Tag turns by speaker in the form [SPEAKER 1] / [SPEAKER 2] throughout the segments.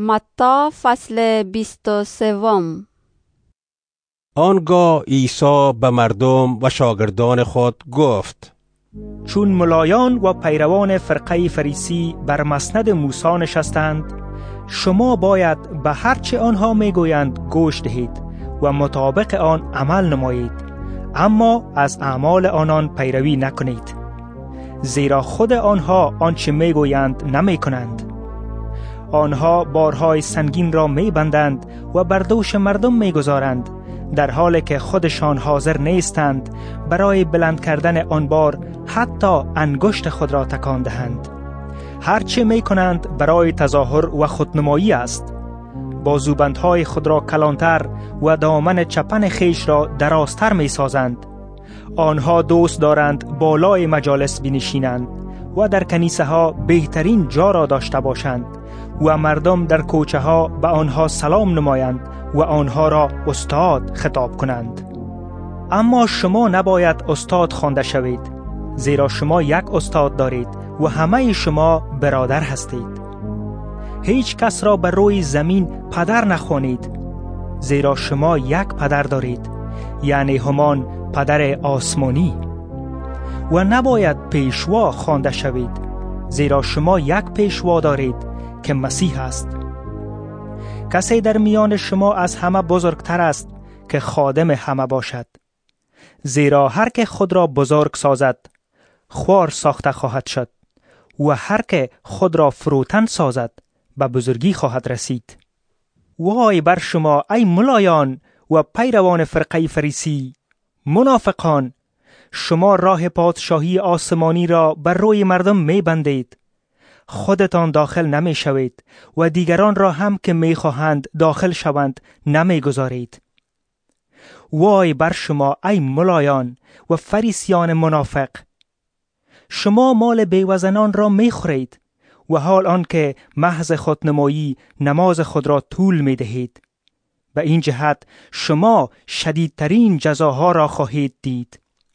[SPEAKER 1] متی فصل 23.
[SPEAKER 2] آنگاه عیسی به مردم و شاگردان خود گفت:
[SPEAKER 3] چون ملایان و پیروان فرقه فریسی بر مسند موسی نشستند، شما باید به هرچه آنها میگویند گوش دهید و مطابق آن عمل نمایید، اما از اعمال آنان پیروی نکنید، زیرا خود آنها آنچه میگویند نمی کنند. آنها بارهای سنگین را میبندند و بر دوش مردم میگذارند، در حالی که خودشان حاضر نیستند برای بلند کردن آن بار حتی انگشت خود را تکان دهند. هرچه می کنند برای تظاهر و خودنمایی است. بازوبندهای خود را کلانتر و دامن چپن خیش را درازتر می سازند. آنها دوست دارند بالای مجالس بنشینند و در کنیسه ها بهترین جا را داشته باشند و مردم در کوچه ها به آنها سلام نمایند و آنها را استاد خطاب کنند. اما شما نباید استاد خوانده شوید، زیرا شما یک استاد دارید و همه شما برادر هستید. هیچ کس را بر روی زمین پدر نخوانید، زیرا شما یک پدر دارید، یعنی همان پدر آسمانی. و نباید پیشوا خوانده شوید، زیرا شما یک پیشوا دارید که مسیح است. کسی در میان شما از همه بزرگتر است که خادم همه باشد، زیرا هر که خود را بزرگ سازد خوار ساخته خواهد شد و هر که خود را فروتن سازد به بزرگی خواهد رسید. وای بر شما ای ملایان و پیروان فرقه فریسی، منافقان! شما راه پادشاهی آسمانی را بر روی مردم می بندید، خودتان داخل نمی شوید و دیگران را هم که می خواهند داخل شوند نمی گذارید. وای بر شما ای ملایان و فریسیان منافق! شما مال بیوزنان را می خورید و حال آنکه محض خودنمایی نماز خود را طول می دهید. به این جهت شما شدیدترین جزاها را خواهید دید.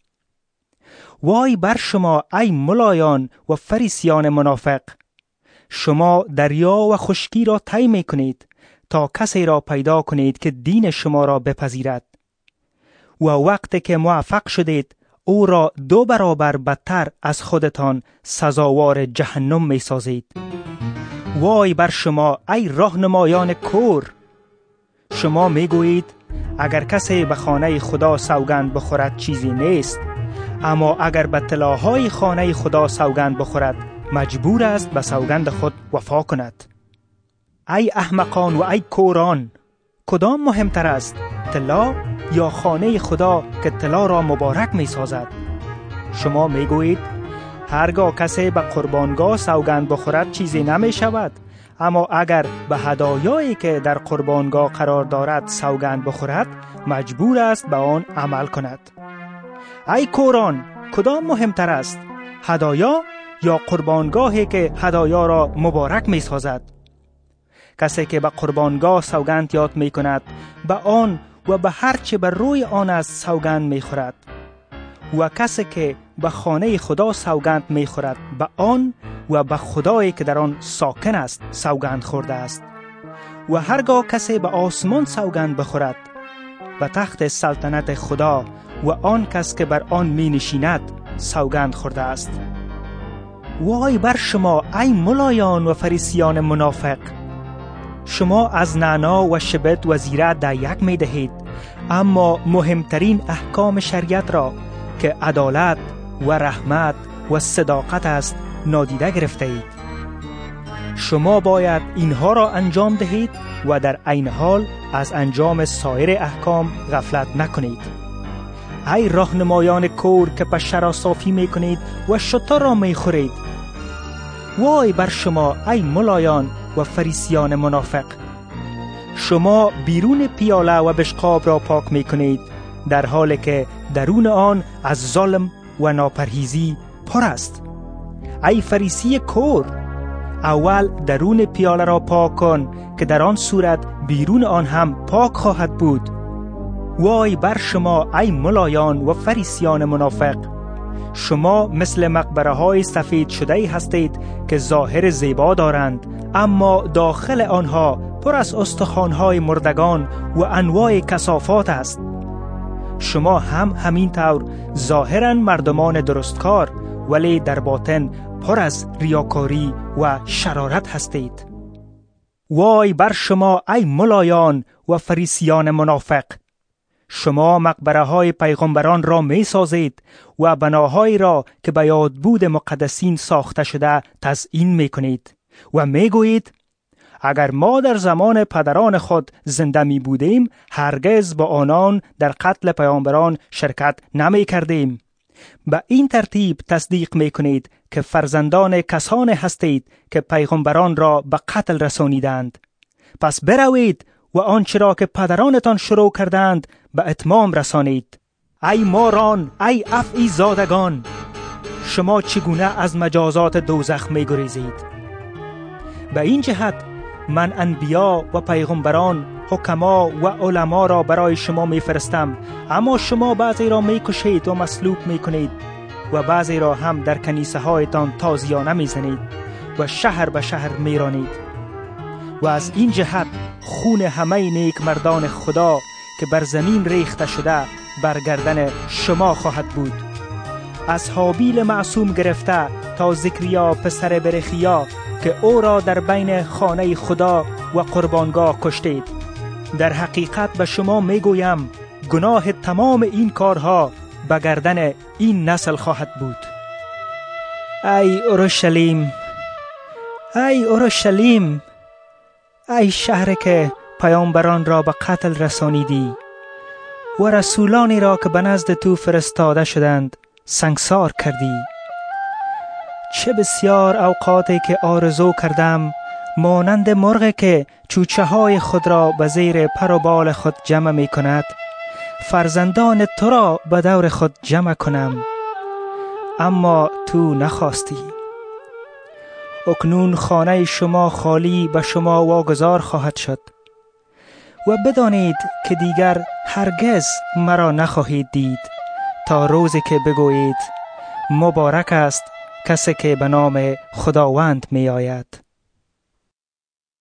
[SPEAKER 3] وای بر شما ای ملایان و فریسیان منافق! شما دریا و خشکی را طی می کنید تا کسی را پیدا کنید که دین شما را بپذیرد، و وقتی که موفق شدید او را 2 برابر بدتر از خودتان سزاوار جهنم می سازید. وای بر شما ای راهنمایان کور! شما می گویید اگر کسی به خانه خدا سوگند بخورد چیزی نیست، اما اگر به طلاهای خانه خدا سوگند بخورد مجبور است به سوگند خود وفا کند. ای احمقان و ای کوران! کدام مهمتر است، طلا یا خانه خدا که طلا را مبارک می سازد؟ شما می گویید هرگاه کسی به قربانگاه سوگند بخورد چیزی نمی شود، اما اگر به هدایایی که در قربانگاه قرار دارد سوگند بخورد مجبور است به آن عمل کند. ای کوران! کدام مهمتر است، هدایا یا قربانگاهی که هدایا را مبارک می سازد؟ کسی که به قربانگاه سوگند یاد می کند به آن و به هر چه بر روی آن از سوگند می خورد، و کسی که به خانه خدا سوگند می خورد به آن و به خدایی که در آن ساکن است سوگند خورده است. و هرگاه کسی به آسمان سوگند بخورد به تخت سلطنت خدا و آن کس که بر آن می نشیند سوگند خورده است. وای بر شما ای ملایان و فریسیان منافق! شما از نعنا و شبت و زیره در یک می دهید، اما مهمترین احکام شریعت را که عدالت و رحمت و صداقت است نادیده گرفته اید. شما باید اینها را انجام دهید و در عین حال از انجام سایر احکام غفلت نکنید. ای راهنمایان کور که پشه را صافی می کنید و شتر را می خورید! وای بر شما ای ملایان و فریسیان منافق! شما بیرون پیاله و بشقاب را پاک می کنید، در حالی که درون آن از ظلم و ناپرهیزی پر است. ای فریسی کور! اول درون پیاله را پاک کن که در آن صورت بیرون آن هم پاک خواهد بود. وای بر شما ای ملایان و فریسیان منافق! شما مثل مقبره های سفید شده هستید که ظاهر زیبا دارند، اما داخل آنها پر از استخوان های مردگان و انواع کثافات است. شما هم همین طور ظاهراً مردمان درستکار، ولی در باطن پر از ریاکاری و شرارت هستید. وای بر شما ای ملایان و فریسیان منافق! شما مقبره های پیغمبران را می سازید و بناهایی را که به یادبود مقدسین ساخته شده تزیین می کنید و می گویید اگر ما در زمان پدران خود زنده می بودیم هرگز با آنان در قتل پیامبران شرکت نمی کردیم. به این ترتیب تصدیق می کنید که فرزندان کسانی هستید که پیغمبران را به قتل رسانیدند. پس بروید و آنچه را که پدرانتان شروع کردند به اتمام رسانید. ای ماران، ای افعی زادگان، شما چگونه از مجازات دوزخ می گریزید؟ به این جهت من انبیا و پیغمبران، حکما و علما را برای شما می فرستم، اما شما بعضی را می کشید و مصلوب می کنید و بعضی را هم در کنیسه هایتان تازیانه می زنید و شهر به شهر می رانید. و از این جهت خون همه نیک مردان خدا که بر زمین ریخته شده بر گردن شما خواهد بود، از هابیل معصوم گرفته تا زکریا پسر برخیا که او را در بین خانه خدا و قربانگاه کشتید. در حقیقت به شما میگویم گناه تمام این کارها به گردن این نسل خواهد بود. ای اورشلیم، ای اورشلیم، ای شهر که پیامبران را به قتل رسانیدی و رسولانی را که به نزد تو فرستاده شدند سنگسار کردی. چه بسیار اوقاتی که آرزو کردم مانند مرغی که چوچه های خود را به زیر پر و بال خود جمع می کند فرزندان تو را به دور خود جمع کنم، اما تو نخواستی. اکنون خانه شما خالی به شما واگذار خواهد شد و بدانید که دیگر هرگز مرا نخواهید دید تا روزی که بگویید مبارک است کسی که به نام خداوند می آید.